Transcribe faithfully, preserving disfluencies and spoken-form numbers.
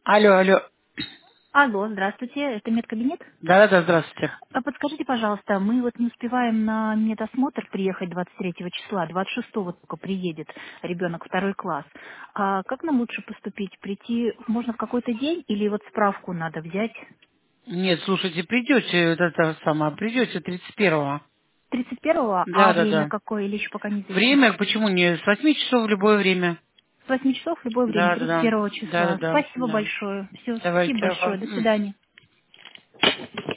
Алло, алло. Алло, здравствуйте, это медкабинет? Да-да-да, здравствуйте. А подскажите, пожалуйста, мы вот не успеваем на медосмотр приехать двадцать третьего числа, двадцать шестого только приедет ребенок второй класс. А как нам лучше поступить? Прийти можно в какой-то день или вот справку надо взять? Нет, слушайте, придете, вот это самое, придете тридцать первого. тридцать первого, а время Да-да-да. какое или еще пока неизвестно? Время, почему не? С восьми часов в любое время. С восьми часов в любое время, тридцать Да-да-да. первого числа. Да-да-да. Спасибо Да. большое. Все, спасибо Давайте, ага. большое. До М. свидания.